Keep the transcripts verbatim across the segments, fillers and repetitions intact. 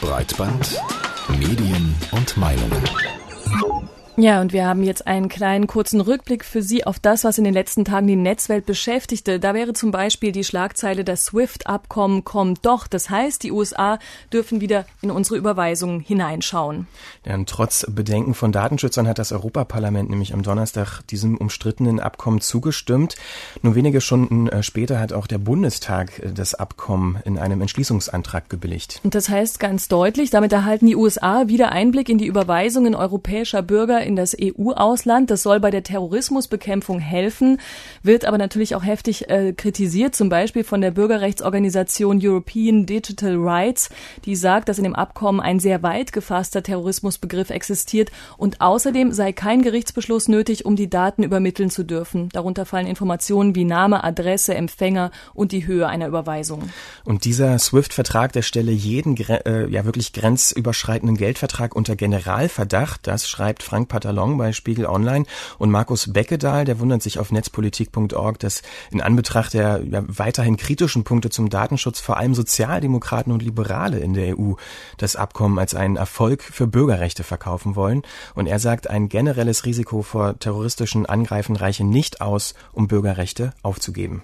Breitband, Medien und Meinungen. Ja, und wir haben jetzt einen kleinen kurzen Rückblick für Sie auf das, was in den letzten Tagen die Netzwelt beschäftigte. Da wäre zum Beispiel die Schlagzeile, das SWIFT-Abkommen kommt doch. Das heißt, die U S A dürfen wieder in unsere Überweisungen hineinschauen. Ja, und trotz Bedenken von Datenschützern hat das Europaparlament nämlich am Donnerstag diesem umstrittenen Abkommen zugestimmt. Nur wenige Stunden später hat auch der Bundestag das Abkommen in einem Entschließungsantrag gebilligt. Und das heißt ganz deutlich, damit erhalten die U S A wieder Einblick in die Überweisungen europäischer Bürger in das E U-Ausland. Das soll bei der Terrorismusbekämpfung helfen, wird aber natürlich auch heftig äh, kritisiert, zum Beispiel von der Bürgerrechtsorganisation European Digital Rights, die sagt, dass in dem Abkommen ein sehr weit gefasster Terrorismusbegriff existiert und außerdem sei kein Gerichtsbeschluss nötig, um die Daten übermitteln zu dürfen. Darunter fallen Informationen wie Name, Adresse, Empfänger und die Höhe einer Überweisung. Und dieser SWIFT-Vertrag, der stelle jeden äh, ja wirklich grenzüberschreitenden Geldvertrag unter Generalverdacht. Das schreibt Frank Patalon bei Spiegel Online, und Markus Beckedahl, der wundert sich auf netzpolitik punkt org, dass in Anbetracht der ja, weiterhin kritischen Punkte zum Datenschutz vor allem Sozialdemokraten und Liberale in der E U das Abkommen als einen Erfolg für Bürgerrechte verkaufen wollen. Und er sagt, ein generelles Risiko vor terroristischen Angreifen reiche nicht aus, um Bürgerrechte aufzugeben.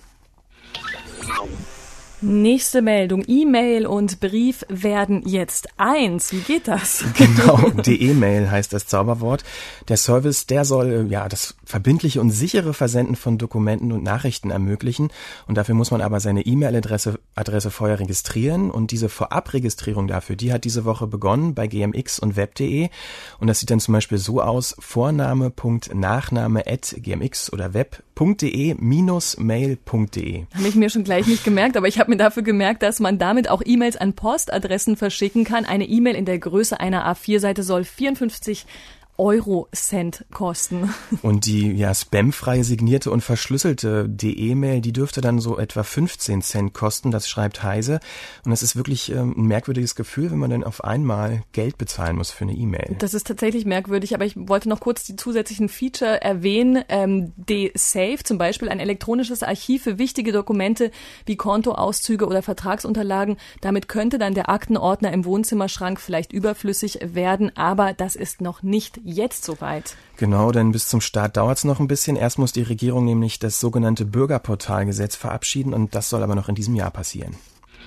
Nächste Meldung. E-Mail und Brief werden jetzt eins. Wie geht das? Genau, die E-Mail heißt das Zauberwort. Der Service, der soll ja das verbindliche und sichere Versenden von Dokumenten und Nachrichten ermöglichen. Und dafür muss man aber seine E-Mail-Adresse Adresse vorher registrieren. Und diese Vorabregistrierung dafür, die hat diese Woche begonnen bei G M X und web punkt de. Und das sieht dann zum Beispiel so aus: Vorname Punkt Nachname at gmx oder web punkt de minus mail punkt de. Habe ich mir schon gleich nicht gemerkt, aber ich habe mir dafür gemerkt, dass man damit auch E-Mails an Postadressen verschicken kann. Eine E-Mail in der Größe einer A vier Seite soll vierundfünfzig Euro-Cent kosten. Und die ja spamfreie, signierte und verschlüsselte D E-Mail, die dürfte dann so etwa fünfzehn Cent kosten, das schreibt Heise. Und das ist wirklich ähm, ein merkwürdiges Gefühl, wenn man dann auf einmal Geld bezahlen muss für eine E-Mail. Das ist tatsächlich merkwürdig, aber ich wollte noch kurz die zusätzlichen Feature erwähnen. Ähm, D-Safe, zum Beispiel ein elektronisches Archiv für wichtige Dokumente wie Kontoauszüge oder Vertragsunterlagen. Damit könnte dann der Aktenordner im Wohnzimmerschrank vielleicht überflüssig werden, aber das ist noch nicht jetzt soweit. Genau, denn bis zum Start dauert es noch ein bisschen. Erst muss die Regierung nämlich das sogenannte Bürgerportalgesetz verabschieden, und das soll aber noch in diesem Jahr passieren.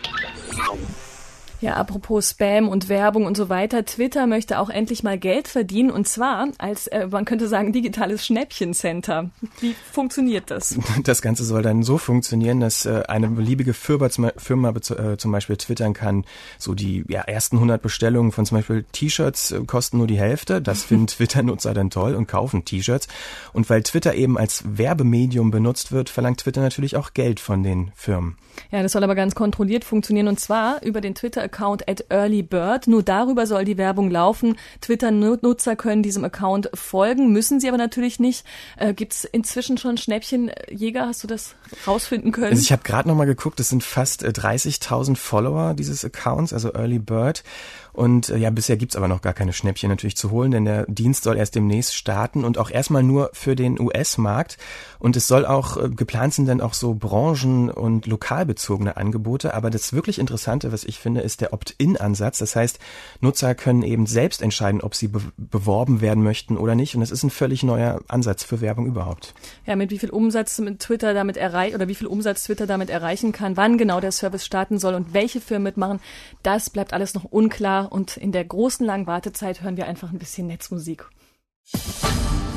Ja, apropos Spam und Werbung und so weiter. Twitter möchte auch endlich mal Geld verdienen, und zwar als, äh, man könnte sagen, digitales Schnäppchencenter. Wie funktioniert das? Das Ganze soll dann so funktionieren, dass äh, eine beliebige Firma, Firma äh, zum Beispiel twittern kann, so die ja, ersten hundert Bestellungen von zum Beispiel T-Shirts äh, kosten nur die Hälfte. Das finden Twitter-Nutzer dann toll und kaufen T-Shirts. Und weil Twitter eben als Werbemedium benutzt wird, verlangt Twitter natürlich auch Geld von den Firmen. Ja, das soll aber ganz kontrolliert funktionieren, und zwar über den Twitter-Account at earlybird. Nur darüber soll die Werbung laufen. Twitter-Nutzer können diesem Account folgen, müssen sie aber natürlich nicht. Äh, gibt's inzwischen schon Schnäppchenjäger? Hast du das rausfinden können? Also ich habe gerade noch mal geguckt, es sind fast äh, dreißigtausend Follower dieses Accounts, also Early Bird. Und äh, ja, bisher gibt's aber noch gar keine Schnäppchen natürlich zu holen, denn der Dienst soll erst demnächst starten und auch erstmal nur für den U S-Markt. Und es soll auch, äh, geplant sind dann auch so branchen- und lokalbezogene Angebote. Aber das wirklich Interessante, was ich finde, ist der Opt-in-Ansatz. Das heißt, Nutzer können eben selbst entscheiden, ob sie be- beworben werden möchten oder nicht. Und das ist ein völlig neuer Ansatz für Werbung überhaupt. Ja, mit wie viel Umsatz mit Twitter damit erreicht oder wie viel Umsatz Twitter damit erreichen kann, wann genau der Service starten soll und welche Firmen mitmachen, das bleibt alles noch unklar. Und in der großen langen Wartezeit hören wir einfach ein bisschen Netzmusik.